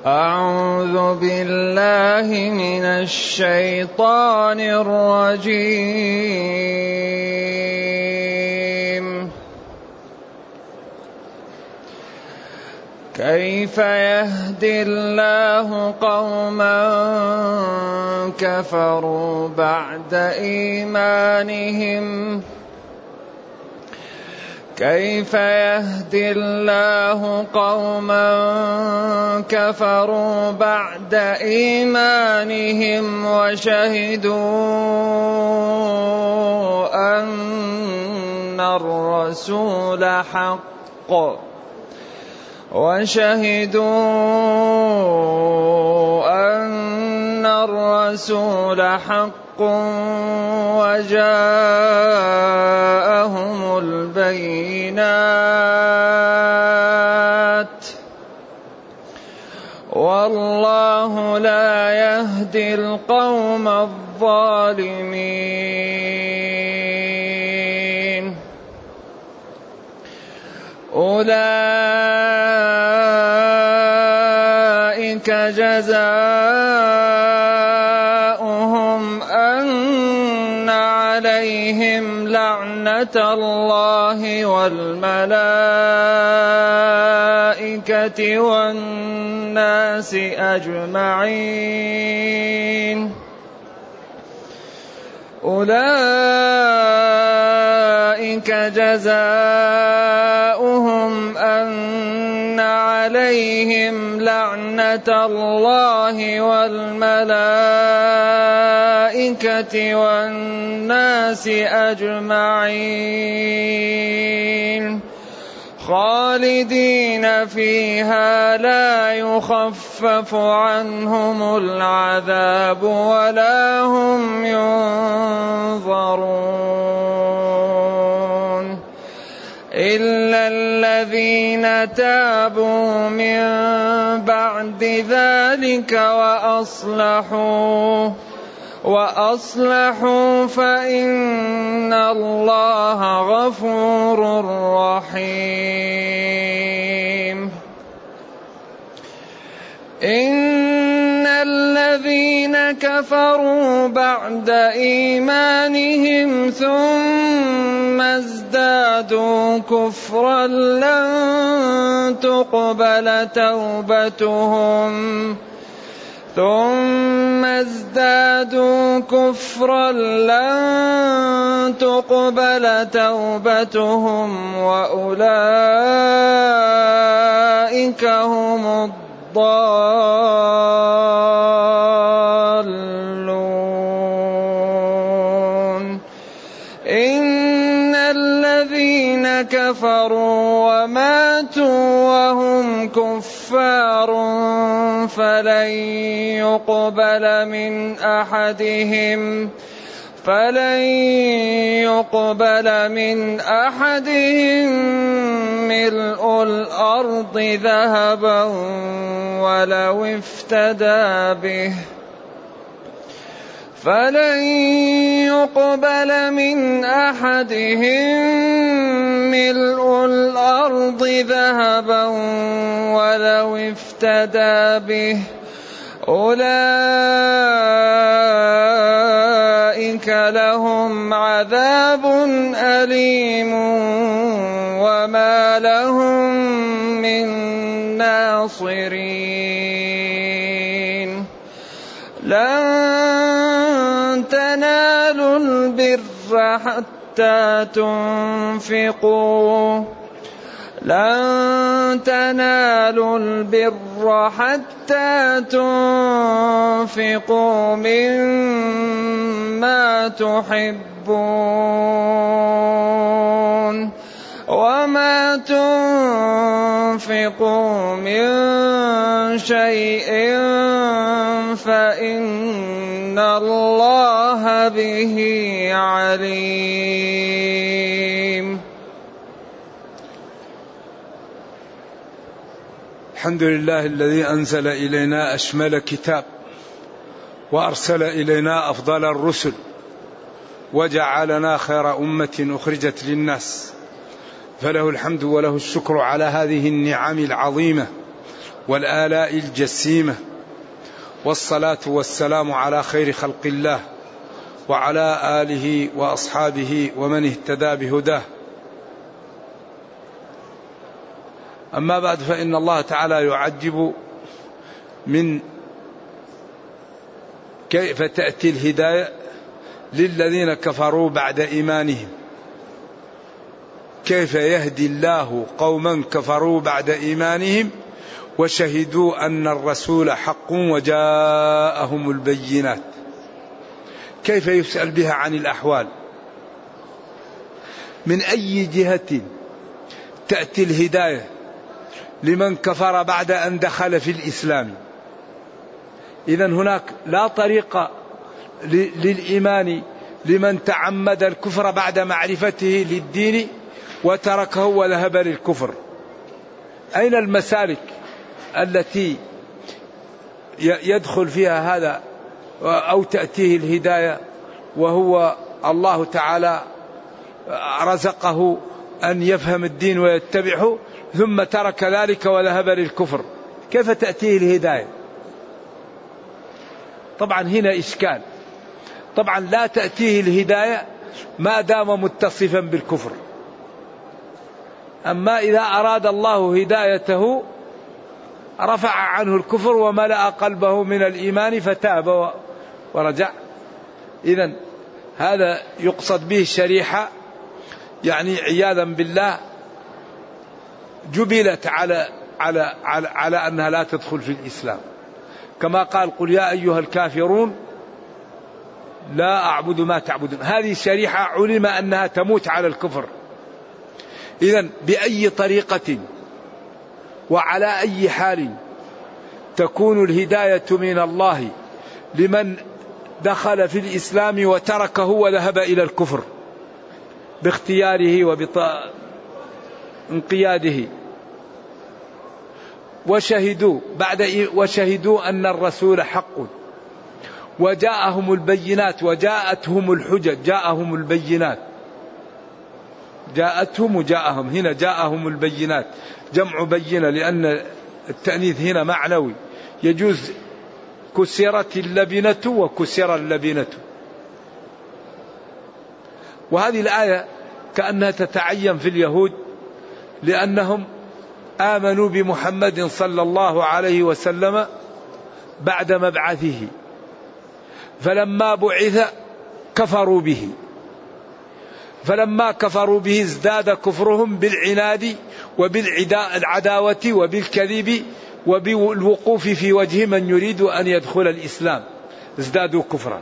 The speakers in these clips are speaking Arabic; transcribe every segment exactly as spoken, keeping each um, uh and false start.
أعوذ بالله من الشيطان الرجيم. كيف يهدي الله قوما كفروا بعد إيمانهم كيف يهدي الله قوما كفروا بعد إيمانهم وشهدوا أن الرسول حق وشهدوا أن الرسول حق وجاءهم البينات والله لا يهدي القوم الظالمين. أولئك جزاؤهم أن عليهم لعنة الله والملائكة والناس أجمعين. أولئك جزاؤهم أن عليهم لعنة الله والملائكة والناس أجمعين خالدين فيها لا يخفف عنهم العذاب ولا هم ينظرون إلا الذين تابوا من بعد ذلك وأصلحوا وأصلحوا فإن الله غفور رحيم. إن الذين كفروا بعد إيمانهم ثم ازدادوا كفرا لن تقبل توبتهم ثم ازدادوا كفرا لن تقبل توبتهم وأولئك هم الضالون. إن الذين كفروا وماتوا وهم كفار فلن يقبل من أحدهم فلن يقبل من أحدهم ملء الأرض ذهبا ولو افتدى به فلن يقبل من أحدهم ملء الأرض ذهبا ولو افتدى به أولئك لهم عذاب أليم وما لهم من ناصرين. لن تنالوا البر حتى تنفقوا لن تنالوا البر حتى تنفقوا مما تحبون وما تنفقوا من شيء فإن الله به عليم. الحمد لله الذي أنزل إلينا أشمل كتاب وأرسل إلينا أفضل الرسل وجعلنا خير أمة أخرجت للناس، فله الحمد وله الشكر على هذه النعم العظيمة والآلاء الجسيمة، والصلاة والسلام على خير خلق الله وعلى آله وأصحابه ومن اهتدى بهداه. أما بعد، فإن الله تعالى يعجب من كيف تأتي الهداية للذين كفروا بعد إيمانهم. كيف يهدي الله قوما كفروا بعد إيمانهم وشهدوا أن الرسول حق وجاءهم البينات. كيف يسأل بها عن الأحوال؟ من أي جهة تأتي الهداية لمن كفر بعد أن دخل في الإسلام؟ إذن هناك لا طريق للإيمان لمن تعمد الكفر بعد معرفته للدين وتركه وذهب للكفر. أين المسالك التي يدخل فيها هذا أو تأتيه الهداية وهو الله تعالى رزقه أن يفهم الدين ويتبعه ثم ترك ذلك وذهب للكفر؟ كيف تأتيه الهداية؟ طبعا هنا إشكال. طبعا لا تأتيه الهداية ما دام متصفا بالكفر. أما إذا أراد الله هدايته رفع عنه الكفر وملأ قلبه من الإيمان فتاب ورجع. إذن هذا يقصد به الشريحة، يعني عياذا بالله جبلت على على على, على أنها لا تدخل في الإسلام، كما قال: قل يا أيها الكافرون لا أعبد ما تعبدون. هذه الشريحة علم أنها تموت على الكفر. إذن بأي طريقة وعلى أي حال تكون الهداية من الله لمن دخل في الإسلام وتركه وذهب إلى الكفر باختياره وبانقياده؟ وشهدوا بعد وشهدوا أن الرسول حق وجاءهم البينات وجاءتهم الحجج. جاءهم البينات، جاءتهم وجاءهم، هنا جاءهم البينات جمع بينة لأن التأنيث هنا معنوي. يجوز كسرت اللبنة وكسر اللبنة. وهذه الآية كأنها تتعين في اليهود لأنهم آمنوا بمحمد صلى الله عليه وسلم بعد مبعثه، فلما بعث كفروا به، فلما كفروا به ازداد كفرهم بالعناد وبالعداوة وبالكذب وبالوقوف في وجه من يريد أن يدخل الإسلام، ازدادوا كفرا.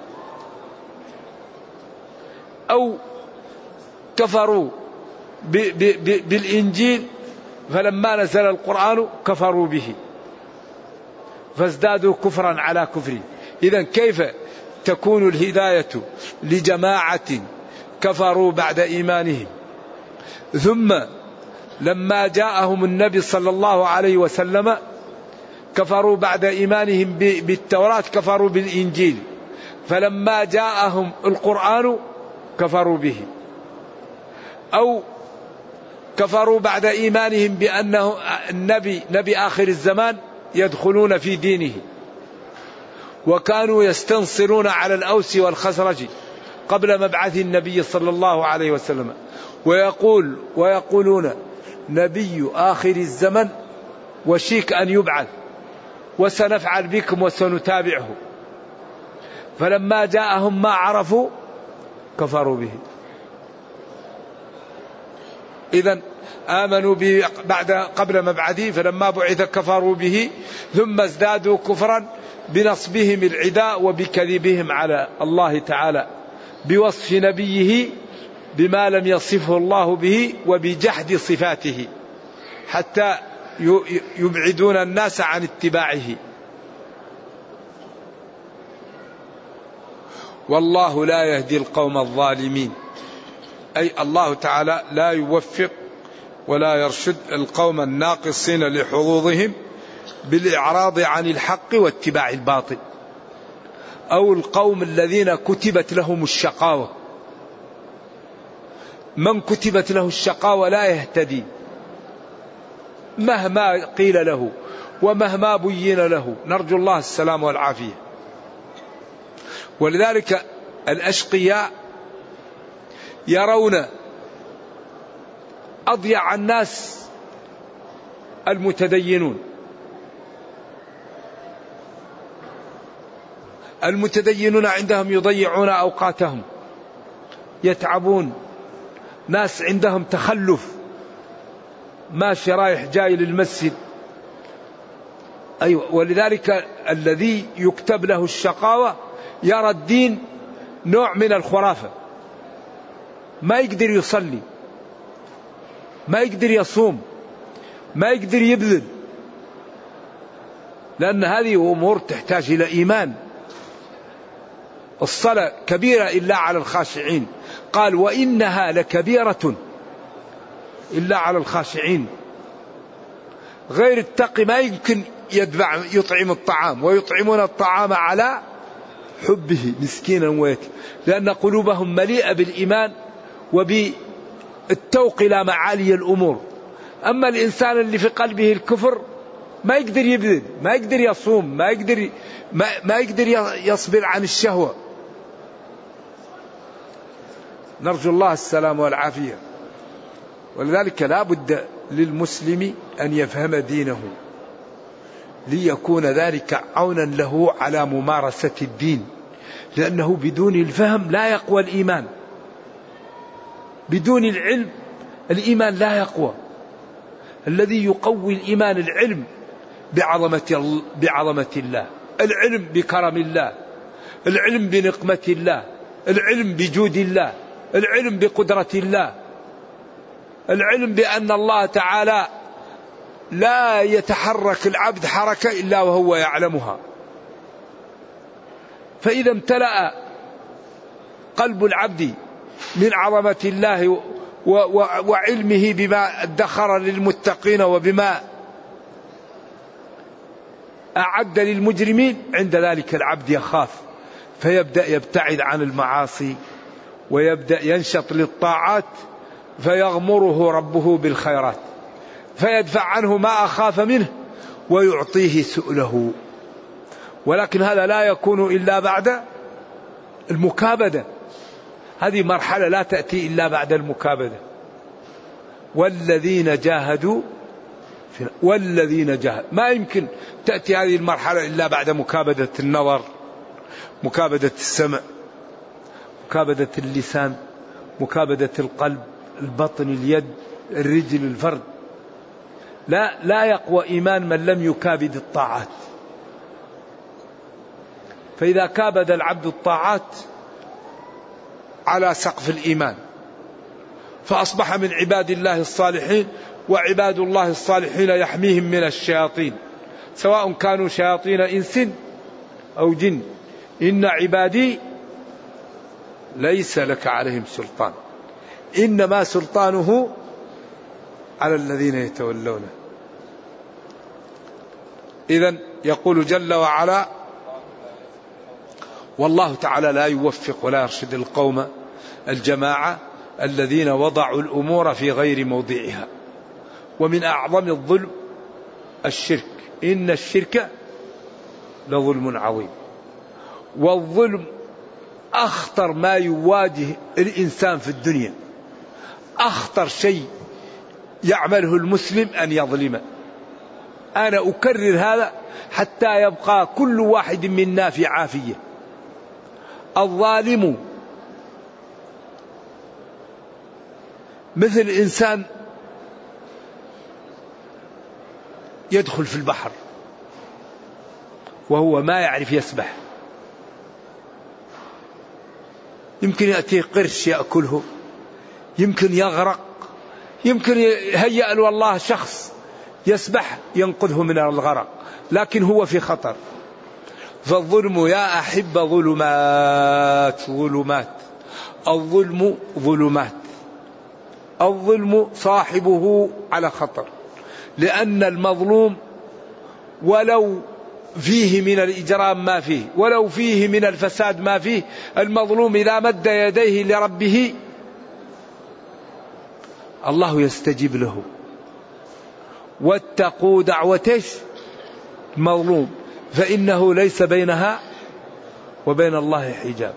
أو كفروا بالإنجيل فلما نزل القرآن كفروا به فازدادوا كفرا على كفر. إذن كيف تكون الهداية لجماعة كفروا بعد إيمانهم ثم لما جاءهم النبي صلى الله عليه وسلم كفروا بعد إيمانهم بالتوراة كفروا بالإنجيل، فلما جاءهم القرآن كفروا به؟ أو كفروا بعد إيمانهم بأنه النبي نبي آخر الزمان يدخلون في دينه، وكانوا يستنصرون على الأوس والخزرج قبل مبعث النبي صلى الله عليه وسلم، ويقول ويقولون نبي آخر الزمن وشيك أن يبعث وسنفعل بكم وسنتابعه، فلما جاءهم ما عرفوا كفروا به. إذن آمنوا به بعد قبل مبعثه فلما بعث كفروا به ثم ازدادوا كفرا بنصبهم العداء وبكذبهم على الله تعالى بوصف نبيه بما لم يصفه الله به وبجحد صفاته حتى يبعدون الناس عن اتباعه. والله لا يهدي القوم الظالمين، أي الله تعالى لا يوفق ولا يرشد القوم الناقصين لحظوظهم بالإعراض عن الحق واتباع الباطل، أو القوم الذين كتبت لهم الشقاوة. من كتبت له الشقاوة لا يهتدي، مهما قيل له ومهما بين له. نرجو الله السلام والعافية. ولذلك الأشقياء يرون أضيع الناس المتدينون. المتدينون عندهم يضيعون أوقاتهم، يتعبون، ناس عندهم تخلف، ماشي رايح جاي للمسجد. أيوة. ولذلك الذي يكتب له الشقاوة يرى الدين نوع من الخرافة، ما يقدر يصلي، ما يقدر يصوم، ما يقدر يبذل، لأن هذه أمور تحتاج إلى إيمان. الصلاة كبيرة إلا على الخاشعين، قال وإنها لكبيرة إلا على الخاشعين. غير التقي ما يمكن يدفع يطعم الطعام، ويطعمون الطعام على حبه مسكينا ويتيما، لأن قلوبهم مليئة بالإيمان وبالتوق إلى معالي الأمور. أما الإنسان اللي في قلبه الكفر ما يقدر يبذل، ما يقدر يصوم، ما يقدر ما, ما يقدر يصبر عن الشهوة. نرجو الله السلام والعافية. ولذلك لا بد للمسلم أن يفهم دينه ليكون ذلك عونا له على ممارسة الدين، لأنه بدون الفهم لا يقوى الإيمان، بدون العلم الإيمان لا يقوى. الذي يقوي الإيمان العلم بعظمة بعظمة الله، العلم بكرم الله، العلم بنقمة الله، العلم بجود الله، العلم بقدرة الله، العلم بأن الله تعالى لا يتحرك العبد حركة إلا وهو يعلمها. فإذا امتلأ قلب العبد من عظمة الله وعلمه بما ادخر للمتقين وبما أعد للمجرمين، عند ذلك العبد يخاف فيبدأ يبتعد عن المعاصي ويبدأ ينشط للطاعات، فيغمره ربه بالخيرات، فيدفع عنه ما أخاف منه ويعطيه سؤله. ولكن هذا لا يكون إلا بعد المكابدة. هذه مرحلة لا تأتي إلا بعد المكابدة. والذين جاهدوا والذين جاهدوا ما يمكن تأتي هذه المرحلة إلا بعد مكابدة النظر، مكابدة السمع، مكابدة اللسان، مكابدة القلب، البطن، اليد، الرجل، الفرد. لا لا يقوى إيمان من لم يكابد الطاعات. فإذا كابد العبد الطاعات على سقف الإيمان فأصبح من عباد الله الصالحين. وعباد الله الصالحين يحميهم من الشياطين، سواء كانوا شياطين إنس أو جن. إن عبادي ليس لك عليهم سلطان، إنما سلطانه على الذين يتولونه. إذن يقول جل وعلا: والله تعالى لا يوفق ولا يرشد القوم الجماعة الذين وضعوا الأمور في غير موضعها. ومن أعظم الظلم الشرك، إن الشرك لظلم عظيم. والظلم أخطر ما يواجه الإنسان في الدنيا، أخطر شيء يعمله المسلم أن يظلم. أنا أكرر هذا حتى يبقى كل واحد منا في عافية. الظالم مثل إنسان يدخل في البحر وهو ما يعرف يسبح، يمكن يأتيه قرش يأكله، يمكن يغرق، يمكن يهيأ له والله شخص يسبح ينقذه من الغرق، لكن هو في خطر. فالظلم يا أحب ظلمات ظلمات، الظلم ظلمات، الظلم صاحبه على خطر، لأن المظلوم ولو فيه من الإجرام ما فيه، ولو فيه من الفساد ما فيه، المظلوم إذا مد يديه لربه الله يستجيب له واتقوا دعوة المظلوم فإنه ليس بينها وبين الله حجاب.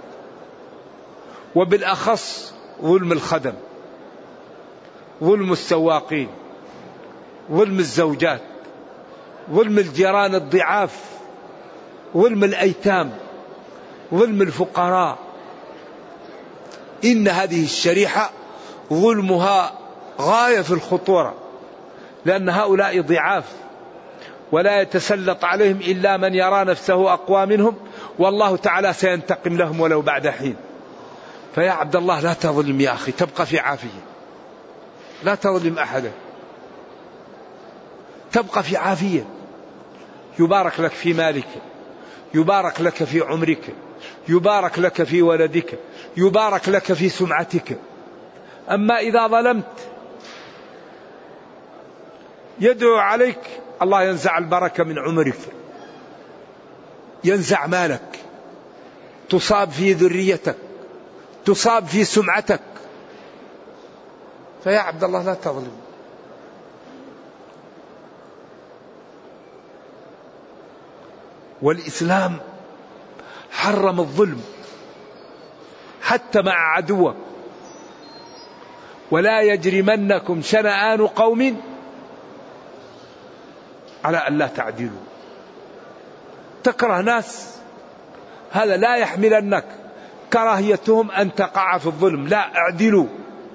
وبالأخص ظلم الخدم، ظلم السواقين، ظلم الزوجات، ظلم الجيران الضعاف، ظلم الأيتام، ظلم الفقراء. إن هذه الشريحة ظلمها غاية في الخطورة، لأن هؤلاء ضعاف ولا يتسلط عليهم إلا من يرى نفسه أقوى منهم، والله تعالى سينتقم لهم ولو بعد حين. فيا عبد الله لا تظلم يا أخي، تبقى في عافية، لا تظلم أحدا، تبقى في عافية. يبارك لك في مالك، يبارك لك في عمرك، يبارك لك في ولدك، يبارك لك في سمعتك. أما إذا ظلمت يدعو عليك الله ينزع البركة من عمرك، ينزع مالك، تصاب في ذريتك، تصاب في سمعتك. فيا عبد الله لا تظلم. والإسلام حرم الظلم حتى مع عدوك. ولا يجرمنكم شنآن قوم على أن لا تعدلوا. تكره ناس هذا لا يحملنك كراهيتهم أن تقع في الظلم، لا، اعدلوا.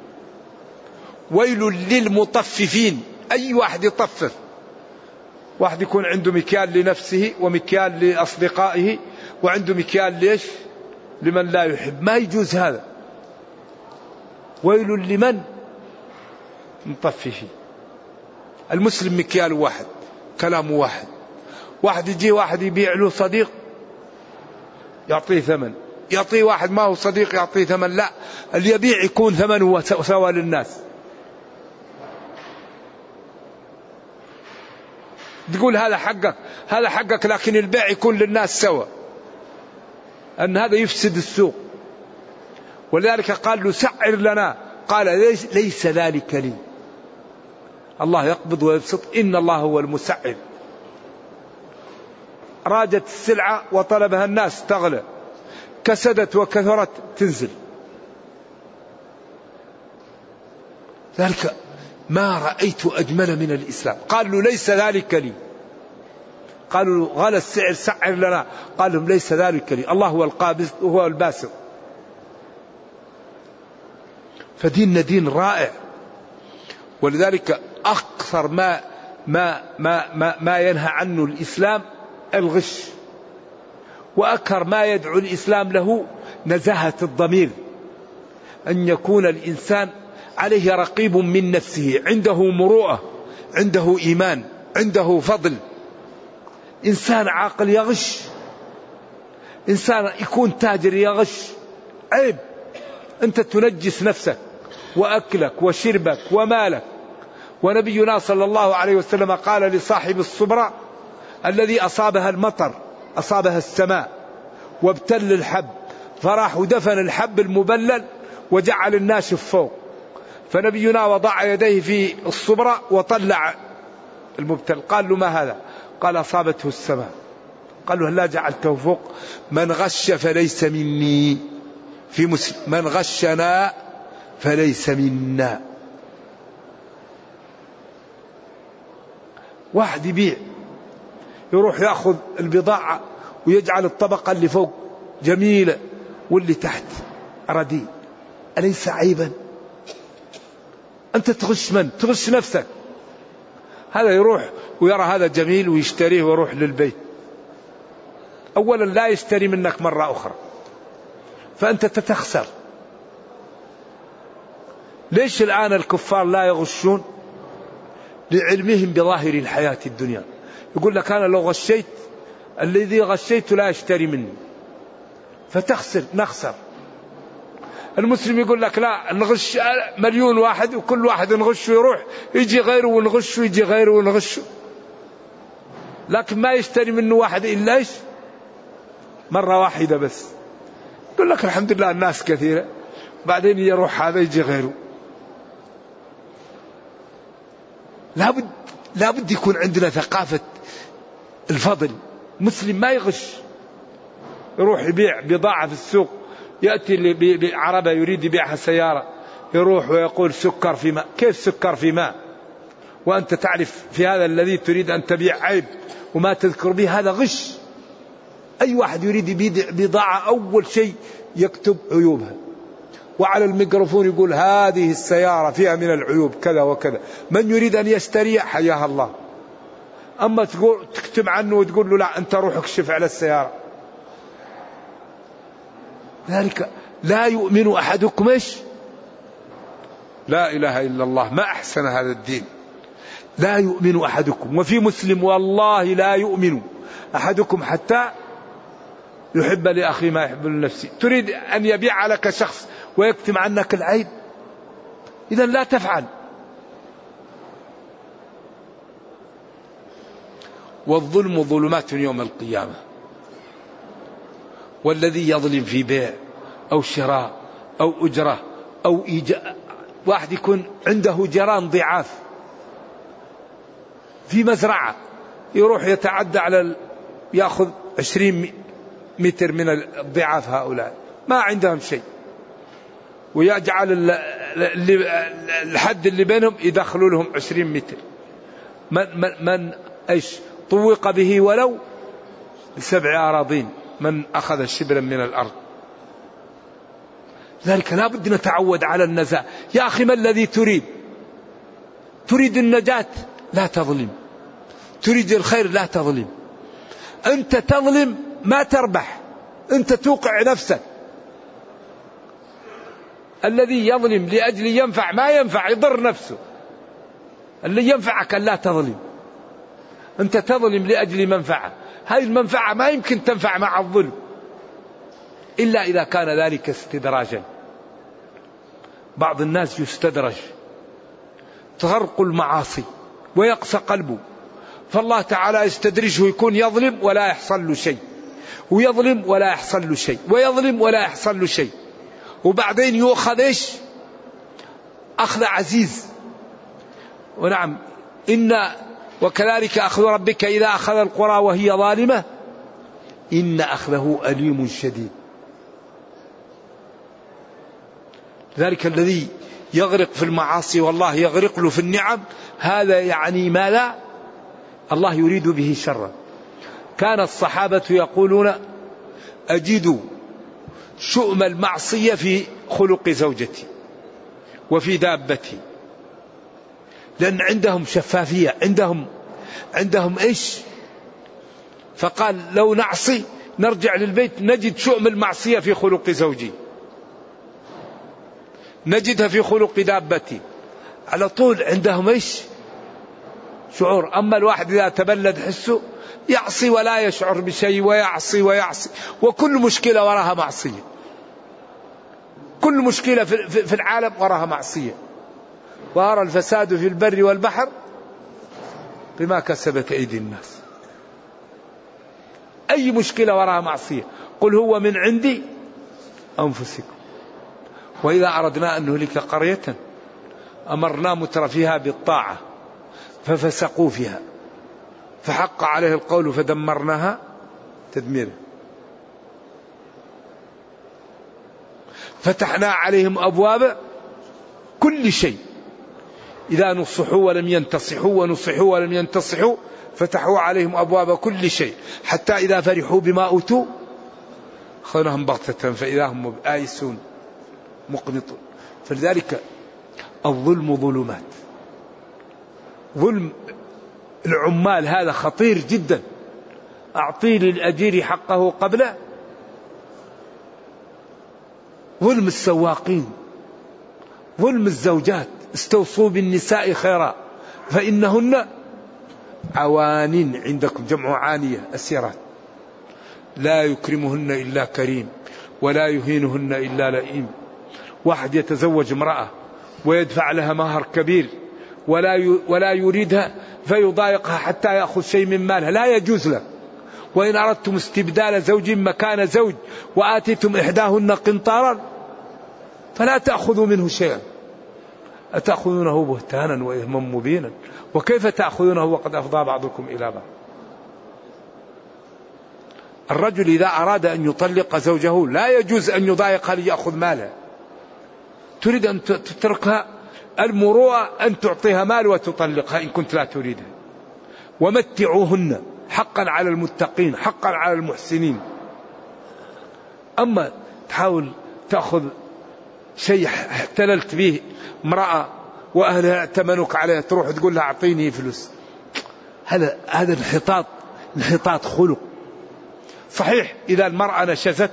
ويل للمطففين. أي واحد يطفف، واحد يكون عنده مكيال لنفسه ومكيال لأصدقائه وعنده مكيال ليش لمن لا يحب، ما يجوز هذا. ويل لمن مطففين. المسلم مكيال واحد، كلام واحد. واحد يجي واحد يبيع له صديق يعطيه ثمن، يعطيه واحد ما هو صديق يعطيه ثمن، لا، اللي يبيع يكون ثمنه سوى للناس. تقول هذا حقك، هذا حقك، لكن البيع يكون للناس سوى، أن هذا يفسد السوق. ولذلك قال له سعر لنا، قال ليس, ليس ذلك لي. الله يقبض ويبسط، إن الله هو المسعر. راجت السلعة وطلبها الناس تغلى، كسدت وكثرت تنزل. ذلك ما رأيت أجمل من الإسلام. قال له ليس ذلك لي. قالوا غلى السعر سعر لنا، قال لهم ليس ذلك لي، الله هو القابض وهو الباسط. فديننا دين رائع. ولذلك أكثر ما ما ما ما, ما ينهى عنه الإسلام الغش، وأكثر ما يدعو الإسلام له نزاهة الضمير، أن يكون الإنسان عليه رقيب من نفسه، عنده مروءة، عنده إيمان، عنده فضل. إنسان عاقل يغش، إنسان يكون تاجر يغش، عيب. أنت تنجس نفسك وأكلك وشربك ومالك. ونبينا صلى الله عليه وسلم قال لصاحب الصبرة الذي أصابها المطر، أصابها السماء وابتل الحب، فراح ودفن الحب المبلل وجعل الناشف فوق، فنبينا وضع يديه في الصبرة وطلع المبتل. قال له ما هذا؟ قال أصابته السماء. قال له لا جعلته فوق؟ من غش فليس مني. في مسلم من غشنا فليس منا. واحد يبيع يروح يأخذ البضاعة ويجعل الطبقة اللي فوق جميلة واللي تحت رديء، أليس عيبا؟ أنت تغش من؟ تغش نفسك. هذا يروح ويرى هذا جميل ويشتريه ويروح للبيت، أولا لا يشتري منك مرة أخرى، فأنت تتخسر. ليش الآن الكفار لا يغشون؟ لعلمهم بظاهر الحياة الدنيا. يقول لك أنا لو غشيت الذي غشيت لا يشتري مني، فتخسر، نخسر. المسلم يقول لك لا، نغش مليون واحد وكل واحد نغش ويروح، يجي غيره ونغش ويجي غيره ونغش، لكن ما يشتري منه واحد إلا إيش؟ مرة واحدة بس. يقول لك الحمد لله الناس كثيرة، بعدين يروح هذا يجي غيره. لابد لا بد يكون عندنا ثقافة الفضل. مسلم ما يغش، يروح يبيع بضاعة في السوق، يأتي بعربة يريد يبيعها سيارة، يروح ويقول سكر في ماء. كيف سكر في ماء وأنت تعرف في هذا الذي تريد أن تبيع عيب وما تذكر به؟ هذا غش. أي واحد يريد يبيع بضاعة أول شيء يكتب عيوبها، وعلى الميكروفون يقول هذه السيارة فيها من العيوب كذا وكذا، من يريد أن يشتري حياها الله. أما تقول تكتب عنه وتقول له لا أنت روح اكشف على السيارة. ذلك لا يؤمن أحدكم إيش؟ لا إله إلا الله، ما أحسن هذا الدين. لا يؤمن أحدكم. وفي مسلم والله لا يؤمن أحدكم حتى يحب لأخي ما يحب لنفسه. تريد أن يبيع لك شخص ويكتم عنك العيب، إذا لا تفعل. والظلم ظلمات يوم القيامة. والذي يظلم في بيع أو شراء أو أجرة أو إيجاء، واحد يكون عنده جيران ضعاف في مزرعة، يروح يتعدى على ال... يأخذ عشرين متر من الضعاف هؤلاء ما عندهم شيء، ويجعل الحد اللي بينهم يدخلوا لهم عشرين متر. من, من, من ايش طوق به ولو سبع أراضين من أخذ شبرا من الأرض. ذلك لا بد نتعود على النزاهة. يا أخي ما الذي تريد؟ تريد النجاة لا تظلم، تريد الخير لا تظلم. أنت تظلم ما تربح، أنت توقع نفسك. الذي يظلم لأجل ينفع ما ينفع يضر نفسه. اللي ينفعك أن لا تظلم، أنت تظلم لأجل منفعة، هذه المنفعة ما يمكن تنفع مع الظلم إلا إذا كان ذلك استدراجا. بعض الناس يستدرج، تغرق المعاصي ويقسى قلبه، فالله تعالى يستدرجه يكون يظلم ولا يحصل له شيء، ويظلم ولا يحصل له شيء، ويظلم ولا يحصل له شيء، وبعدين يؤخذ إيش؟ أخذ عزيز. ونعم إن وكذلك أخذ ربك إذا أخذ القرى وهي ظالمة إن أخذه أليم شديد. ذلك الذي يغرق في المعاصي والله يغرق له في النعم، هذا يعني ما لا الله يريد به شرا. كان الصحابة يقولون أجد شؤم المعصية في خلق زوجتي وفي دابتي، لأن عندهم شفافية، عندهم عندهم إيش؟ فقال لو نعصي نرجع للبيت نجد شؤم المعصية في خلق زوجي، نجدها في خلق دابتي. على طول عندهم إيش؟ شعور. أما الواحد إذا تبلد حسه يعصي ولا يشعر بشيء، ويعصي ويعصي، وكل مشكلة وراها معصية، كل مشكلة في العالم وراها معصية. ظهر الفساد في البر والبحر بما كسبت أيدي الناس. أي مشكلة وراها معصية. قل هو من عندي أنفسكم. وإذا أردنا أن نهلك قرية أمرنا مترفيها بالطاعة ففسقوا فيها فحق عليه القول فدمرناها تدميرا. فتحنا عليهم أبواب كل شيء، إذا نصحوا ولم ينتصحوا ونصحوا ولم ينتصحوا فتحوا عليهم أبواب كل شيء، حتى إذا فرحوا بما أوتوا أخذناهم بغتة فإذا هم آيسون مقنطون. فلذلك الظلم ظلمات. ظلم العمال هذا خطير جدا. أعطي للأجير حقه قبل. ظلم السواقين، ظلم الزوجات. استوصوا بالنساء خيرا فإنهن عوان عندكم، جمع عانية، أسيرات. لا يكرمهن إلا كريم ولا يهينهن إلا لئيم. واحد يتزوج امرأة ويدفع لها مهر كبير ولا ولا يريدها فيضايقها حتى يأخذ شيء من مالها، لا يجوز له. وإن أردتم استبدال زوج مكان زوج وآتيتم إحداهن قنطارا فلا تأخذوا منه شيئا. أتأخذونه بهتانا وإثما مبينا وكيف تأخذونه وقد أفضى بعضكم إلى بعض. الرجل إذا أراد أن يطلق زوجه لا يجوز أن يضايقها ليأخذ مالها. تريد أن تتركها، المروءة أن تعطيها مال وتطلقها إن كنت لا تريدها. ومتعوهن حقا على المتقين حقا على المحسنين. أما تحاول تأخذ شيء احتللت به امرأة وأهلها ائتمنوك عليها تروح تقول لها أعطيني فلوس، هذا هذا انحطاط انحطاط خلق. صحيح إذا المرأة نشزت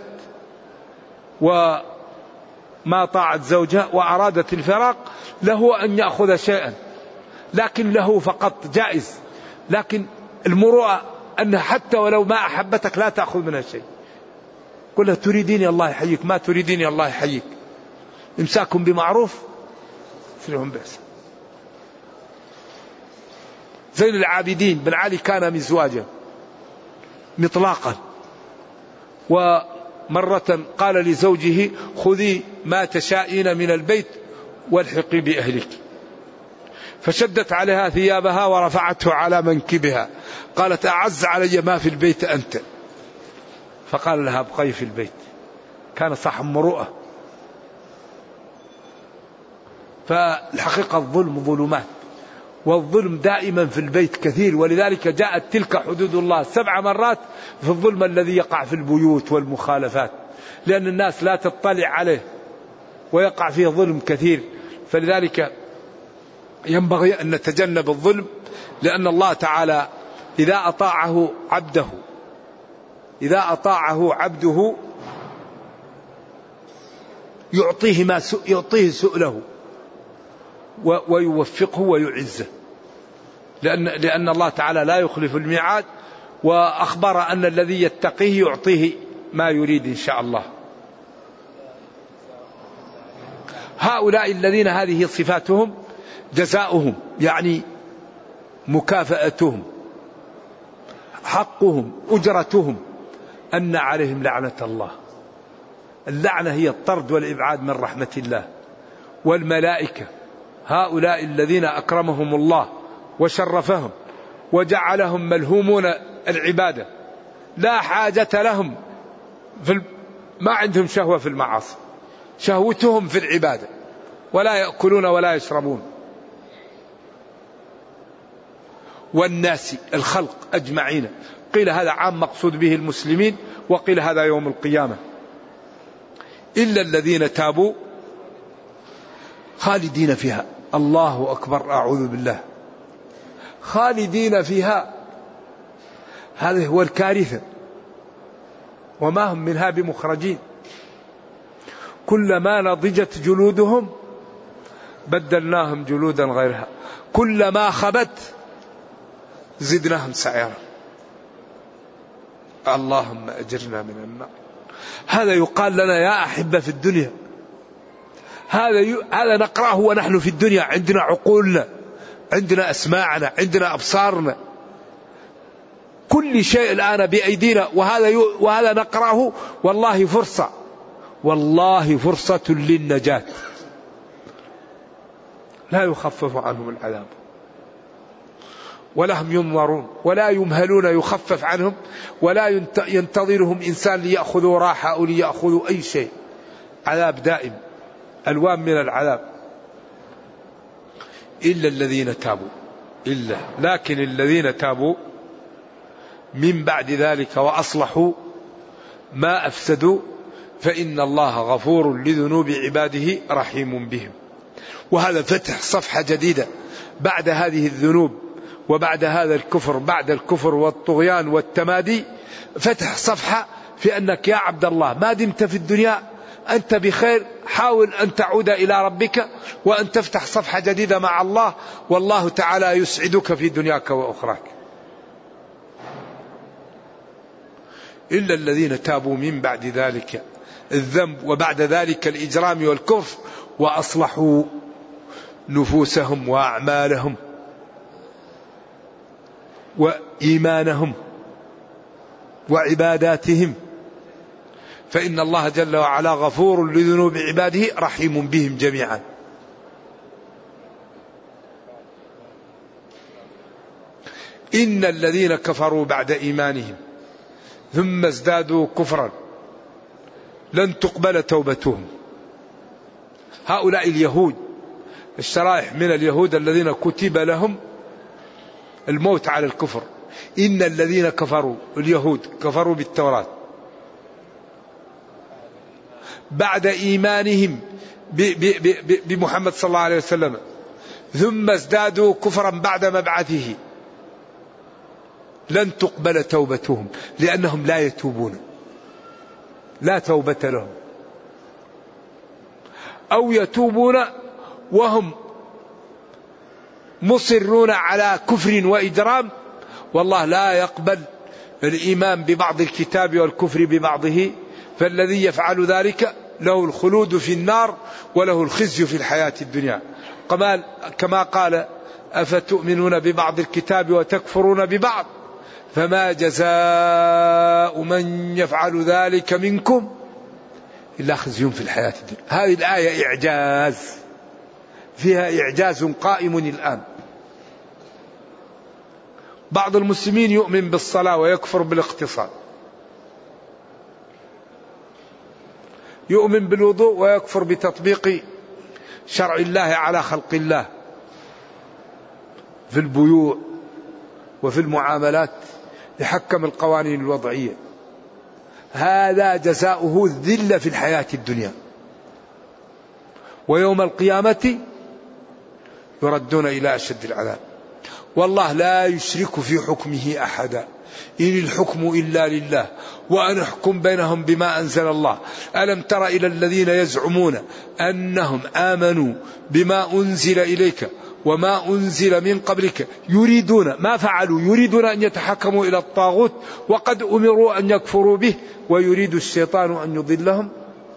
وما طاعت زوجها وأرادت الفراق له أن يأخذ شيئا، لكن له فقط جائز. لكن المروءة أن حتى ولو ما أحبتك لا تأخذ منها شيء. قل لها تريديني الله يحييك، ما تريديني الله يحييك. إمساكم بمعروف فلهم بأس. زين العابدين بن علي كان مزواجا مطلاقا، ومرة قال لزوجه خذي ما تشائين من البيت والحقي بأهلك، فشدت عليها ثيابها ورفعته على منكبها، قالت أعز علي ما في البيت أنت، فقال لها ابقي في البيت. كان صاحب مروءة. فالحقيقة الظلم ظلمات، والظلم دائما في البيت كثير، ولذلك جاءت تلك حدود الله سبع مرات في الظلم الذي يقع في البيوت والمخالفات، لأن الناس لا تطلع عليه ويقع فيه ظلم كثير. فلذلك ينبغي أن نتجنب الظلم، لأن الله تعالى إذا أطاعه عبده إذا أطاعه عبده يعطيه ما يعطيه سؤله ويوفقه ويعزه، لأن لأن الله تعالى لا يخلف الميعاد، وأخبر أن الذي يتقيه يعطيه ما يريد إن شاء الله. هؤلاء الذين هذه صفاتهم جزاؤهم يعني مكافأتهم حقهم أجرتهم أن عليهم لعنة الله. اللعنة هي الطرد والإبعاد من رحمة الله. والملائكة هؤلاء الذين أكرمهم الله وشرفهم وجعلهم ملهومون العبادة، لا حاجة لهم في ما عندهم شهوة في المعاصي، شهوتهم في العبادة، ولا يأكلون ولا يشربون. والناس الخلق أجمعين، قيل هذا عام مقصود به المسلمين، وقيل هذا يوم القيامة. إلا الذين تابوا خالدين فيها. الله أكبر، أعوذ بالله، خالدين فيها، هذا هو الكارثة، وما هم منها بمخرجين. كلما نضجت جلودهم بدلناهم جلودا غيرها، كلما خبت زدناهم سعيرا. اللهم أجرنا من النار. هذا يقال لنا يا أحبة في الدنيا، هذا ي... هذا نقرأه ونحن في الدنيا، عندنا عقولنا، عندنا أسماعنا، عندنا أبصارنا، كل شيء الآن بأيدينا، وهذا ي... وهذا نقرأه. والله فرصة، والله فرصة للنجاة، لا يخفف عنهم العذاب ولا هم ينظرون ولا يمهلون يخفف عنهم، ولا ينتظرهم إنسان ليأخذوا راحة أو ليأخذوا أي شيء. عذاب دائم، ألوان من العذاب. إلا الذين تابوا، إلا لكن الذين تابوا من بعد ذلك وأصلحوا ما أفسدوا فإن الله غفور لذنوب عباده رحيم بهم. وهذا فتح صفحة جديدة بعد هذه الذنوب وبعد هذا الكفر، بعد الكفر والطغيان والتمادي، فتح صفحة في أنك يا عبد الله ما دمت في الدنيا أنت بخير، حاول أن تعود إلى ربك وأن تفتح صفحة جديدة مع الله، والله تعالى يسعدك في دنياك وأخراك. إلا الذين تابوا من بعد ذلك الذنب وبعد ذلك الإجرام والكفر وأصلحوا نفوسهم وأعمالهم وإيمانهم وعباداتهم فإن الله جل وعلا غفور لذنوب عباده رحيم بهم جميعا. إن الذين كفروا بعد إيمانهم ثم ازدادوا كفرا لن تقبل توبتهم. هؤلاء اليهود، الشرائح من اليهود الذين كتب لهم الموت على الكفر. إن الذين كفروا، اليهود كفروا بالتوراة بعد إيمانهم بمحمد صلى الله عليه وسلم ثم ازدادوا كفرا بعد مبعثه لن تقبل توبتهم، لأنهم لا يتوبون، لا توبة لهم، أو يتوبون وهم مصرون على كفر وإجرام، والله لا يقبل الإيمان ببعض الكتاب والكفر ببعضه، فالذي يفعل ذلك له الخلود في النار وله الخزي في الحياة الدنيا. كما قال أفتؤمنون ببعض الكتاب وتكفرون ببعض فما جزاء من يفعل ذلك منكم إلا خزي في الحياة الدنيا. هذه الآية إعجاز، فيها إعجاز قائم الآن. بعض المسلمين يؤمن بالصلاة ويكفر بالاقتصاد، يؤمن بالوضوء ويكفر بتطبيق شرع الله على خلق الله في البيوع وفي المعاملات، يحكم القوانين الوضعية. هذا جزاؤه الذلة في الحياة الدنيا، ويوم القيامة يردون إلى أشد العذاب. والله لا يشرك في حكمه أحدا، إن الحكم إلا لله وأن أحكم بينهم بما أنزل الله. ألم تر إلى الذين يزعمون أنهم آمنوا بما أنزل إليك وما أنزل من قبلك يريدون، ما فعلوا، يريدون أن يتحكموا إلى الطاغوت وقد أمروا أن يكفروا به ويريد الشيطان أن يضلهم.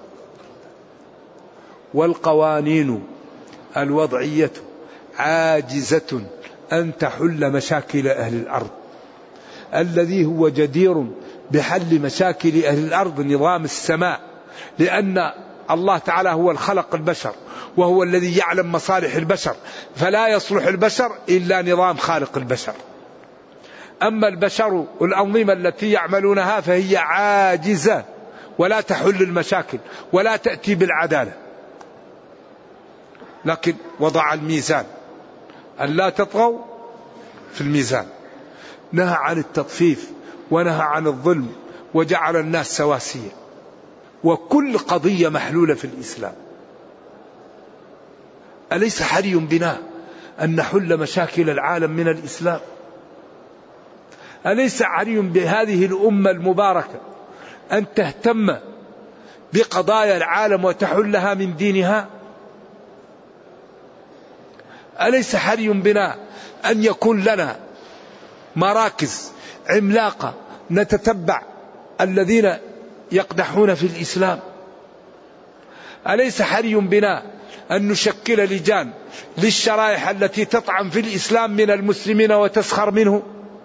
والقوانين الوضعية عاجزة أن تحل مشاكل أهل الأرض. الذي هو جدير بحل مشاكل أهل الأرض نظام السماء، لأن الله تعالى هو الخلق البشر وهو الذي يعلم مصالح البشر، فلا يصلح البشر إلا نظام خالق البشر. أما البشر والأنظمة التي يعملونها فهي عاجزة ولا تحل المشاكل ولا تأتي بالعدالة. لكن وضع الميزان أن لا تطغوا في الميزان، نهى عن التطفيف ونهى عن الظلم وجعل الناس سواسية، وكل قضية محلولة في الإسلام. أليس حري بنا أن نحل مشاكل العالم من الإسلام؟ أليس حري بهذه الأمة المباركة أن تهتم بقضايا العالم وتحلها من دينها؟ أليس حري بنا أن يكون لنا مراكز عملاقة نتتبع الذين يقدحون في الإسلام؟ أليس حري بنا أن نشكل لجان للشرائح التي تطعن في الإسلام من المسلمين وتسخر منه؟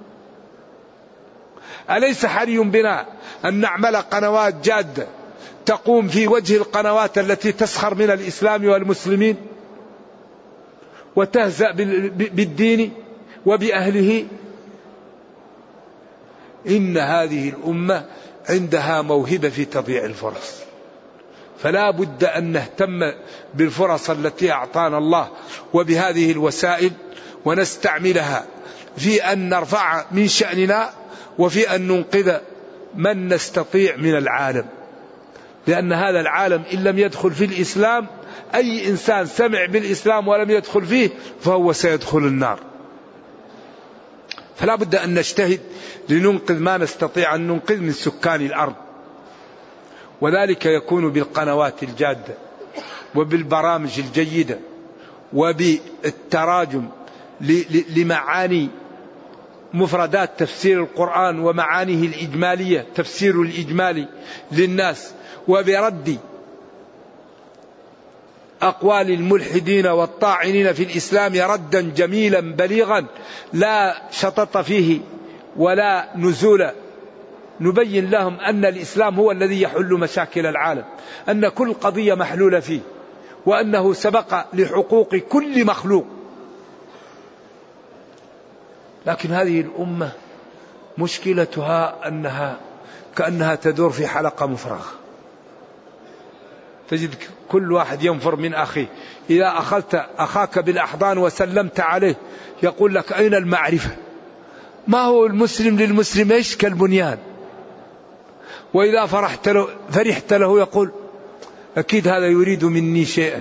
أليس حري بنا أن نعمل قنوات جادة تقوم في وجه القنوات التي تسخر من الإسلام والمسلمين وتهزأ بالدين وبأهله؟ إن هذه الأمة عندها موهبة في تضييع الفرص، فلا بد أن نهتم بالفرص التي أعطانا الله وبهذه الوسائل ونستعملها في أن نرفع من شأننا وفي أن ننقذ من نستطيع من العالم. لأن هذا العالم إن لم يدخل في الإسلام، أي إنسان سمع بالإسلام ولم يدخل فيه فهو سيدخل النار. فلا بد أن نجتهد لننقذ ما نستطيع أن ننقذ من سكان الأرض، وذلك يكون بالقنوات الجادة وبالبرامج الجيدة وبالتراجم لمعاني مفردات تفسير القرآن ومعانيه الإجمالية، تفسير الإجمالي للناس، وبرد أقوال الملحدين والطاعنين في الإسلام ردا جميلا بليغا لا شطط فيه ولا نزول. نبين لهم أن الإسلام هو الذي يحل مشاكل العالم، أن كل قضية محلولة فيه، وأنه سبق لحقوق كل مخلوق. لكن هذه الأمة مشكلتها أنها كأنها تدور في حلقة مفرغة، تجد كل واحد ينفر من أخيه. إذا أخذت أخاك بالأحضان وسلمت عليه يقول لك أين المعرفة؟ ما هو المسلم للمسلم إيش كالبنيان. وإذا فرحت له, فرحت له يقول أكيد هذا يريد مني شيئا.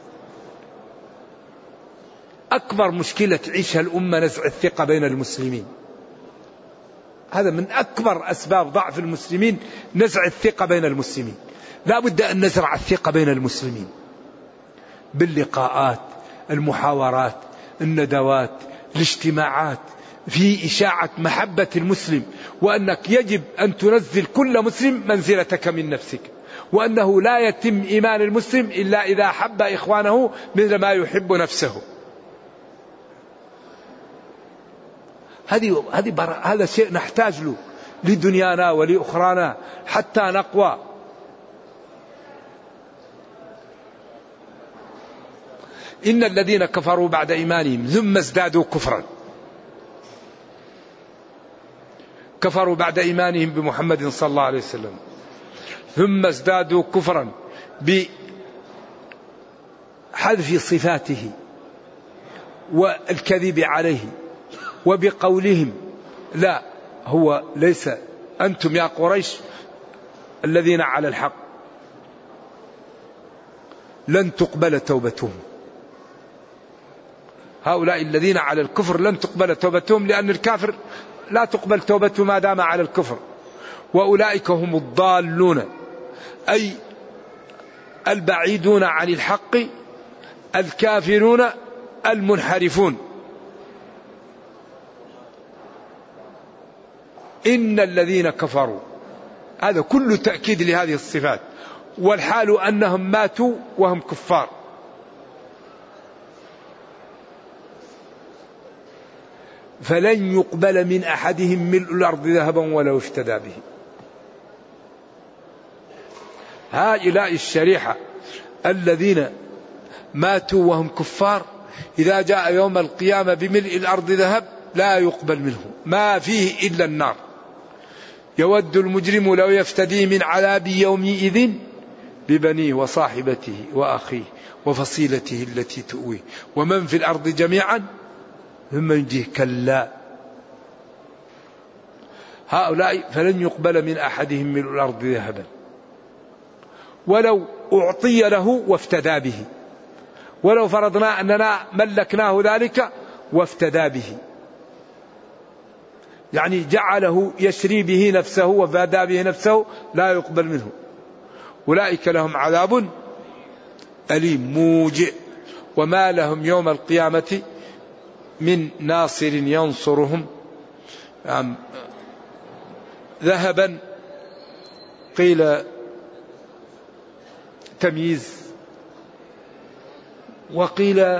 أكبر مشكلة تعيشها الأمة نزع الثقة بين المسلمين. هذا من أكبر أسباب ضعف المسلمين، نزع الثقة بين المسلمين. لا بد أن نزرع الثقة بين المسلمين باللقاءات، المحاورات، الندوات، الاجتماعات، في إشاعة محبة المسلم، وأنك يجب أن تنزل كل مسلم منزلتك من نفسك، وأنه لا يتم إيمان المسلم إلا إذا حب إخوانه مثل ما يحب نفسه. هذه هذه هذا شيء نحتاج له لدنيانا ولأخرانا حتى نقوى. إن الذين كفروا بعد إيمانهم ثم ازدادوا كفرا، كفروا بعد إيمانهم بمحمد صلى الله عليه وسلم ثم ازدادوا كفرا بحذف صفاته والكذب عليه وبقولهم لا هو ليس أنتم يا قريش الذين على الحق لن تقبل توبتهم. هؤلاء الذين على الكفر لن تقبل توبتهم، لأن الكافر لا تقبل توبته ما دام على الكفر. وأولئك هم الضالون، أي البعيدون عن الحق، الكافرون المنحرفون. إن الذين كفروا، هذا كل تأكيد لهذه الصفات، والحال أنهم ماتوا وهم كفار. فلن يقبل من أحدهم ملء الأرض ذهبا ولو افتدى به. هؤلاء الشريحة الذين ماتوا وهم كفار إذا جاء يوم القيامة بملء الأرض ذهب لا يقبل منه، ما فيه إلا النار. يود المجرم لو يفتدي من عذاب يومئذ ببنيه وصاحبته وأخيه وفصيلته التي تؤويه ومن في الأرض جميعا ثم ينجيه. كلا هؤلاء فلن يقبل من أحدهم ملء الأرض ذهبا ولو أعطي له وافتدى به، ولو فرضنا أننا ملكناه ذلك وافتدى به، يعني جعله يشري به نفسه وفادى به نفسه، لا يقبل منه. أولئك لهم عذاب أليم موجع وما لهم يوم القيامة من ناصر ينصرهم. يعني ذهبا قيل تمييز، وقيل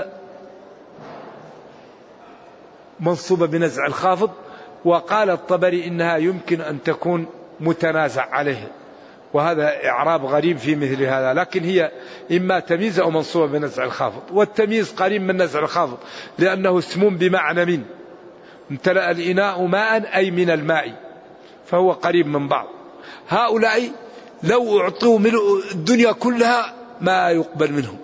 منصوبة بنزع الخافض، وقال الطبري إنها يمكن أن تكون متنازع عليه، وهذا إعراب غريب في مثل هذا، لكن هي إما تمييز أو منصوبة بنزع الخافض. والتمييز قريب من نزع الخافض لأنه اسم بمعنى من، امتلأ الإناء ماء أي من الماء، فهو قريب من بعض. هؤلاء لو أعطوا ملء الدنيا كلها ما يقبل منهم،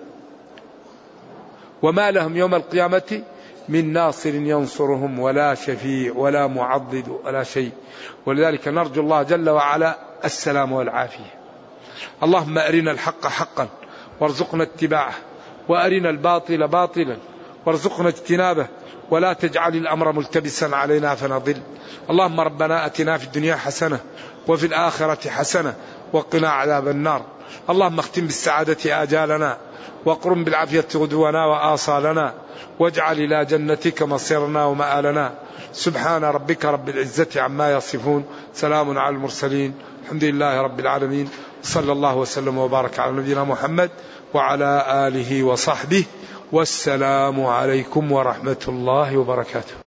وما لهم يوم القيامة من ناصر ينصرهم ولا شفيع ولا معضد ولا شيء. ولذلك نرجو الله جل وعلا السلام والعافية. اللهم أرنا الحق حقا وارزقنا اتباعه، وأرنا الباطل باطلا وارزقنا اجتنابه، ولا تجعل الأمر ملتبسا علينا فنضل. اللهم ربنا أتنا في الدنيا حسنة وفي الآخرة حسنة وقنا عذاب النار. اللهم اختم بالسعادة آجالنا وقرم بالعافية غدونا وآصالنا، واجعل إلى جنتك مصيرنا ومآلنا. سبحان ربك رب العزة عما يصفون، سلام على المرسلين، الحمد لله رب العالمين، صلى الله وسلم وبارك على نبينا محمد وعلى آله وصحبه، والسلام عليكم ورحمة الله وبركاته.